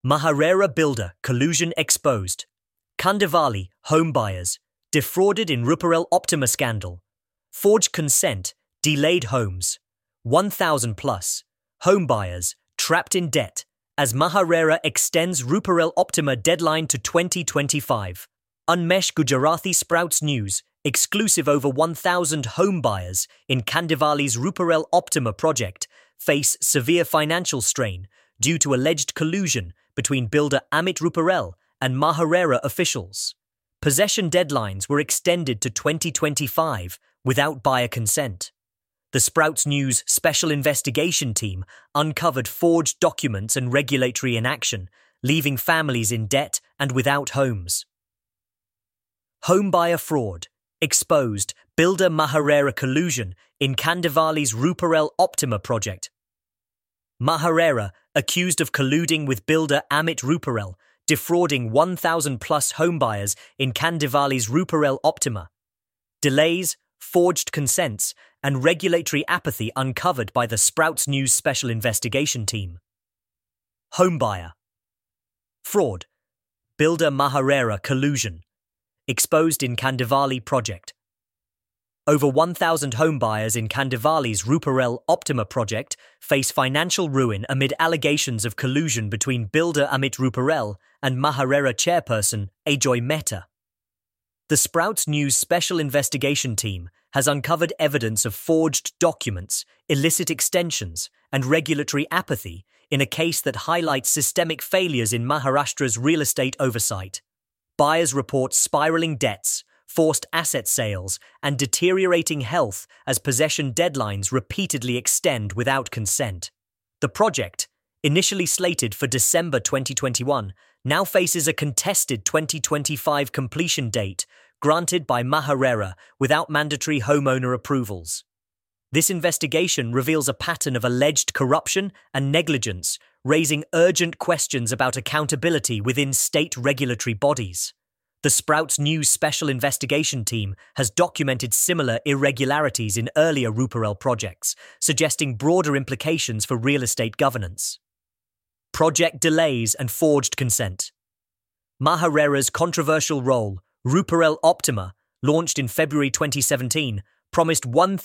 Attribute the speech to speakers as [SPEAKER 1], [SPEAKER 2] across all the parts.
[SPEAKER 1] Maharera builder collusion exposed. Kandivali home buyers defrauded in Ruparel Optima scandal. Forged consent, delayed homes. 1,000 plus home buyers trapped in debt as Maharera extends Ruparel Optima deadline to 2025. Unmesh Gujarati Sprouts News, exclusive. Over 1,000 home buyers in Kandivali's Ruparel Optima project face severe financial strain due to alleged collusion between builder Amit Ruparel and Maharera officials. Possession deadlines were extended to 2025 without buyer consent. The Sprouts News Special Investigation Team uncovered forged documents and regulatory inaction, leaving families in debt and without homes. Home buyer fraud exposed. Builder Maharera collusion in Kandivali's Ruparel Optima project. Maharera accused of colluding with builder Amit Ruparel, defrauding 1,000 plus homebuyers in Kandivali's Ruparel Optima. Delays, forged consents, and regulatory apathy uncovered by the Sprouts News Special Investigation Team. Homebuyer fraud. Builder Maharera collusion exposed in Kandivali project. Over 1,000 homebuyers in Kandivali's Ruparel Optima project face financial ruin amid allegations of collusion between builder Amit Ruparel and Maharera chairperson Ajoy Mehta. The Sprouts News Special Investigation Team has uncovered evidence of forged documents, illicit extensions, and regulatory apathy in a case that highlights systemic failures in Maharashtra's real estate oversight. Buyers report spiraling debts, forced asset sales, and deteriorating health as possession deadlines repeatedly extend without consent. The project, initially slated for December 2021, now faces a contested 2025 completion date granted by Maharera without mandatory homeowner approvals. This investigation reveals a pattern of alleged corruption and negligence, raising urgent questions about accountability within state regulatory bodies. The Sprouts News Special Investigation Team has documented similar irregularities in earlier Ruparel projects, suggesting broader implications for real estate governance. Project delays and forged consent. Maharera's controversial role, Ruparel Optima, launched in February 2017, promised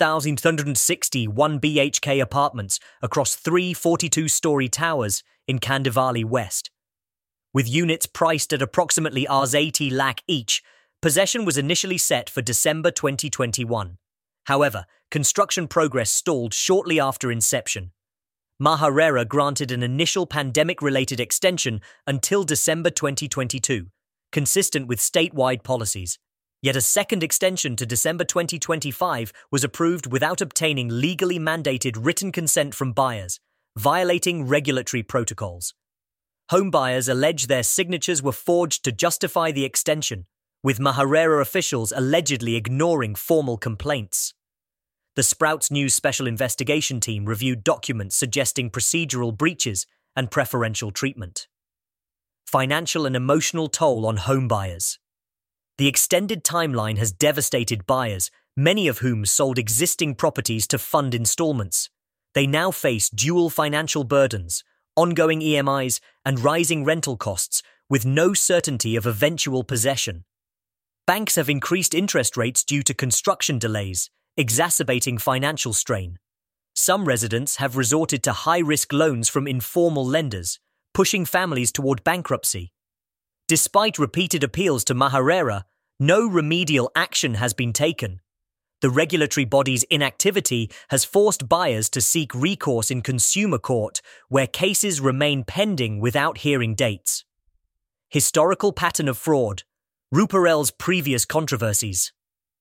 [SPEAKER 1] 1,360 1BHK apartments across 3 42-story towers in Kandivali West. With units priced at approximately Rs 80 lakh each, possession was initially set for December 2021. However, construction progress stalled shortly after inception. Maharera granted an initial pandemic-related extension until December 2022, consistent with statewide policies. Yet a second extension to December 2025 was approved without obtaining legally mandated written consent from buyers, violating regulatory protocols. Homebuyers allege their signatures were forged to justify the extension, with Maharera officials allegedly ignoring formal complaints. The Sprouts News Special Investigation Team reviewed documents suggesting procedural breaches and preferential treatment. Financial and emotional toll on homebuyers. The extended timeline has devastated buyers, many of whom sold existing properties to fund installments. They now face dual financial burdens, ongoing EMIs, and rising rental costs, with no certainty of eventual possession. Banks have increased interest rates due to construction delays, exacerbating financial strain. Some residents have resorted to high-risk loans from informal lenders, pushing families toward bankruptcy. Despite repeated appeals to Maharera, no remedial action has been taken. The regulatory body's inactivity has forced buyers to seek recourse in consumer court, where cases remain pending without hearing dates. Historical pattern of fraud. Ruparel's previous controversies.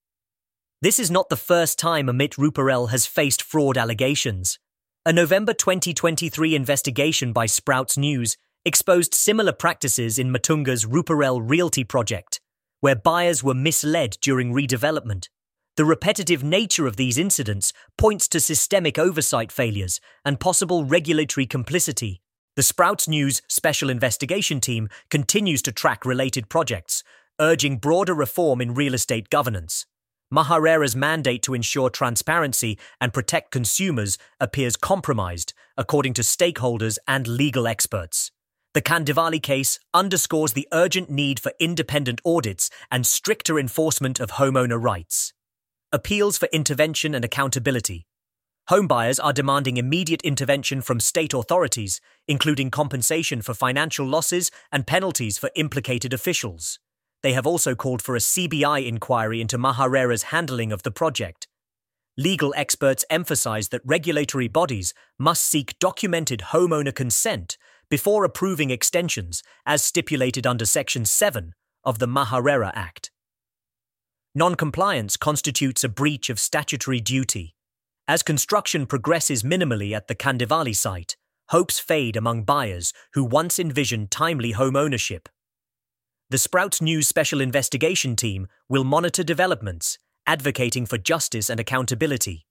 [SPEAKER 1] This is not the first time Amit Ruparel has faced fraud allegations. A November 2023 investigation by Sprouts News exposed similar practices in Matunga's Ruparel Realty project, where buyers were misled during redevelopment. The repetitive nature of these incidents points to systemic oversight failures and possible regulatory complicity. The Sprouts News Special Investigation Team continues to track related projects, urging broader reform in real estate governance. Maharera's mandate to ensure transparency and protect consumers appears compromised, according to stakeholders and legal experts. The Kandivali case underscores the urgent need for independent audits and stricter enforcement of homeowner rights. Appeals for intervention and accountability. Homebuyers are demanding immediate intervention from state authorities, including compensation for financial losses and penalties for implicated officials. They have also called for a CBI inquiry into Maharera's handling of the project. Legal experts emphasize that regulatory bodies must seek documented homeowner consent before approving extensions, as stipulated under Section 7 of the Maharera Act. Non-compliance constitutes a breach of statutory duty. As construction progresses minimally at the Kandivali site, hopes fade among buyers who once envisioned timely home ownership. The Sprouts News Special Investigation Team will monitor developments, advocating for justice and accountability.